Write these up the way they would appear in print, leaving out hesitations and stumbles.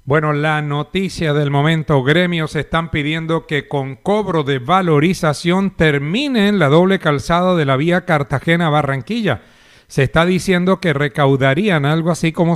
Bueno, la noticia del momento, gremios están pidiendo que con cobro de valorización terminen la doble calzada de la vía Cartagena-Barranquilla. Se está diciendo que recaudarían algo así como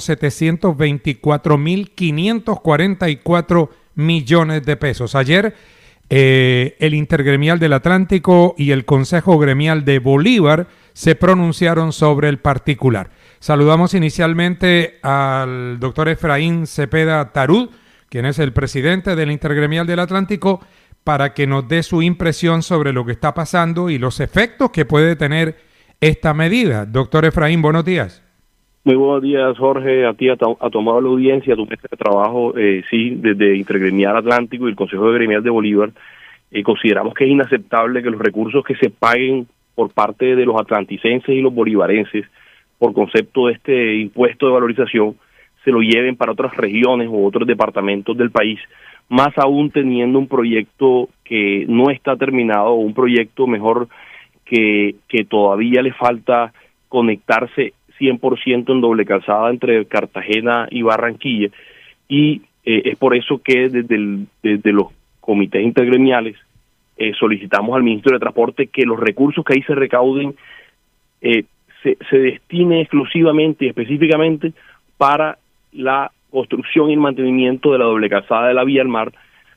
724.544 millones de pesos. Ayer el Intergremial del Atlántico y el Consejo Gremial de Bolívar se pronunciaron sobre el particular. Saludamos inicialmente al doctor Efraín Cepeda Tarud, quien es el presidente del Intergremial del Atlántico, para que nos dé su impresión sobre lo que está pasando y los efectos que puede tener esta medida. Doctor Efraín, buenos días. Muy buenos días, Jorge, a ti, a tu amable audiencia, a tu mesa de trabajo. Sí, desde Intergremial Atlántico y el Consejo Gremial de Bolívar, consideramos que es inaceptable que los recursos que se paguen por parte de los atlanticenses y los bolivarenses por concepto de este impuesto de valorización se lo lleven para otras regiones u otros departamentos del país, más aún teniendo un proyecto que no está terminado, o un proyecto mejor que todavía le falta conectarse 100% en doble calzada entre Cartagena y Barranquilla, y es por eso que desde los comités intergremiales solicitamos al ministro de Transporte que los recursos que ahí se recauden se destine exclusivamente y específicamente para la construcción y el mantenimiento de la doble calzada de la vía al mar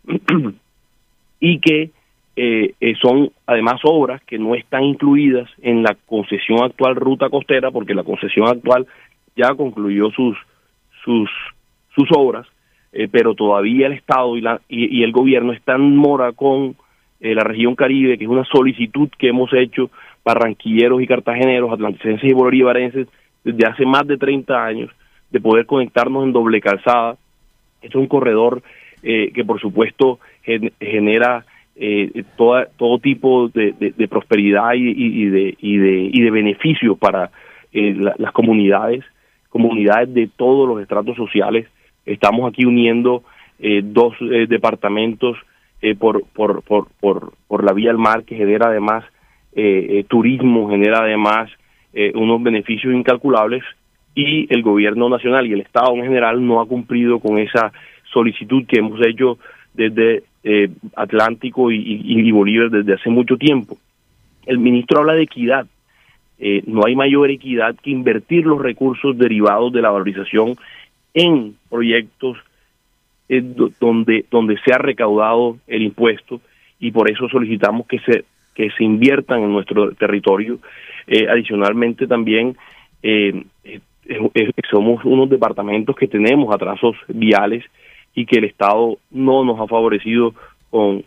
y que son además obras que no están incluidas en la concesión actual ruta costera, porque la concesión actual ya concluyó sus obras, pero todavía el Estado y el gobierno están en mora con la región Caribe, que es una solicitud que hemos hecho barranquilleros y cartageneros, atlanticenses y bolivarenses desde hace más de 30 años, de poder conectarnos en doble calzada. Es un corredor que por supuesto genera todo tipo de prosperidad y de beneficio para las comunidades de todos los estratos sociales. Estamos aquí uniendo dos departamentos por la vía al mar, que genera además turismo, genera además unos beneficios incalculables, y el gobierno nacional y el Estado en general no ha cumplido con esa solicitud que hemos hecho desde Atlántico y Bolívar desde hace mucho tiempo. El ministro habla de equidad. No hay mayor equidad que invertir los recursos derivados de la valorización en proyectos donde se ha recaudado el impuesto, y por eso solicitamos que se inviertan en nuestro territorio. Adicionalmente también somos unos departamentos que tenemos atrasos viales y que el Estado no nos ha favorecido con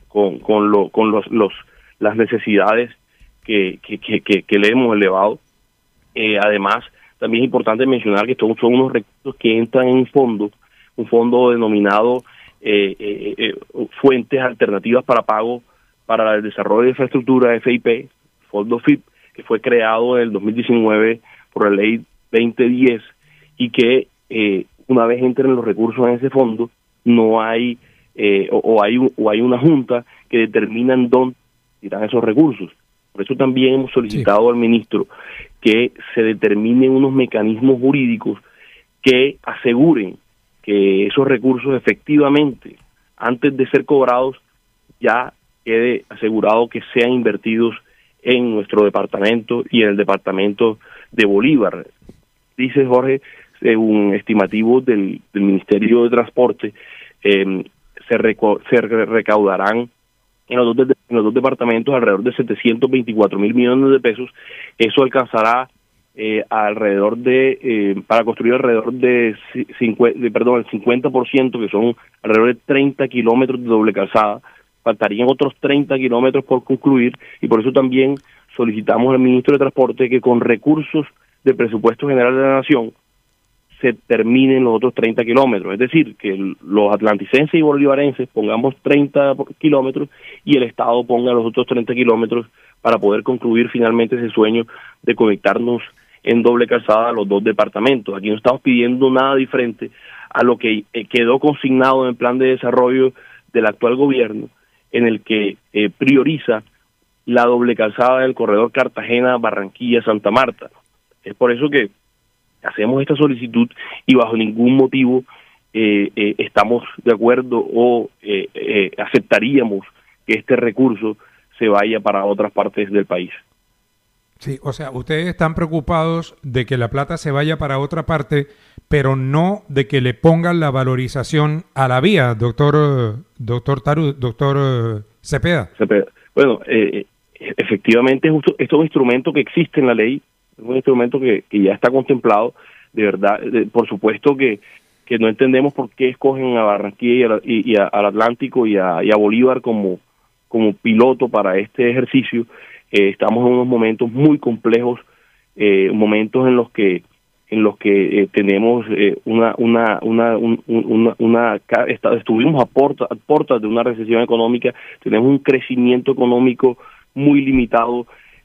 las necesidades que le hemos elevado. Además, también es importante mencionar que estos son unos recursos que entran en un fondo denominado Fuentes Alternativas para Pago para el Desarrollo de Infraestructura, FIP, Fondo FIP, que fue creado en el 2019 por la Ley 2010, y que una vez entren los recursos en ese fondo, no hay hay una junta que determina en dónde irán esos recursos. Por eso también hemos solicitado al ministro que se determinen unos mecanismos jurídicos que aseguren que esos recursos efectivamente, antes de ser cobrados, ya quede asegurado que sean invertidos en nuestro departamento y en el departamento de Bolívar. Dice Jorge, según estimativos del Ministerio de Transporte, se recaudarán en los dos departamentos alrededor de 724 mil millones de pesos. Eso alcanzará alrededor de para construir alrededor de el 50%, que son alrededor de 30 kilómetros de doble calzada. Faltarían otros 30 kilómetros por concluir, y por eso también solicitamos al ministro de Transporte que con recursos del presupuesto general de la Nación se terminen los otros 30 kilómetros, es decir, que los atlanticenses y bolivarenses pongamos 30 kilómetros y el Estado ponga los otros 30 kilómetros para poder concluir finalmente ese sueño de conectarnos en doble calzada a los dos departamentos. Aquí no estamos pidiendo nada diferente a lo que quedó consignado en el plan de desarrollo del actual gobierno, en el que prioriza la doble calzada del corredor Cartagena-Barranquilla-Santa Marta. Es por eso que hacemos esta solicitud, y bajo ningún motivo estamos de acuerdo o aceptaríamos que este recurso se vaya para otras partes del país. Sí, o sea, ustedes están preocupados de que la plata se vaya para otra parte, pero no de que le pongan la valorización a la vía, doctor Cepeda. Bueno, efectivamente esto es un instrumento que existe en la ley, es un instrumento que ya está contemplado, de verdad, por supuesto que no entendemos por qué escogen a Barranquilla al Atlántico y a Bolívar como piloto para este ejercicio. Estamos en unos momentos muy complejos, momentos en los que tenemos estuvimos a puertas de una recesión económica, tenemos un crecimiento económico muy limitado,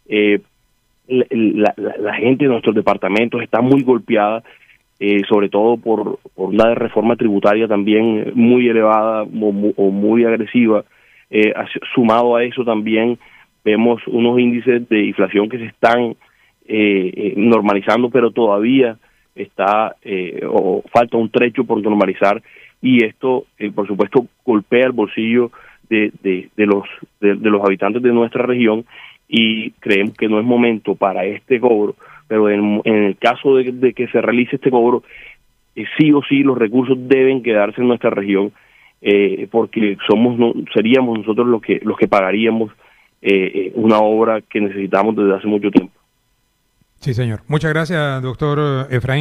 la gente de nuestros departamentos está muy golpeada, sobre todo por una reforma tributaria también muy elevada o muy agresiva. Sumado a eso también vemos unos índices de inflación que se están normalizando, pero todavía o falta un trecho por normalizar, y esto por supuesto golpea el bolsillo de los habitantes de nuestra región, y creemos que no es momento para este cobro, pero en el caso de que se realice este cobro, sí o sí los recursos deben quedarse en nuestra región, porque seríamos nosotros los que pagaríamos una obra que necesitamos desde hace mucho tiempo. Sí, señor. Muchas gracias, doctor Efraín.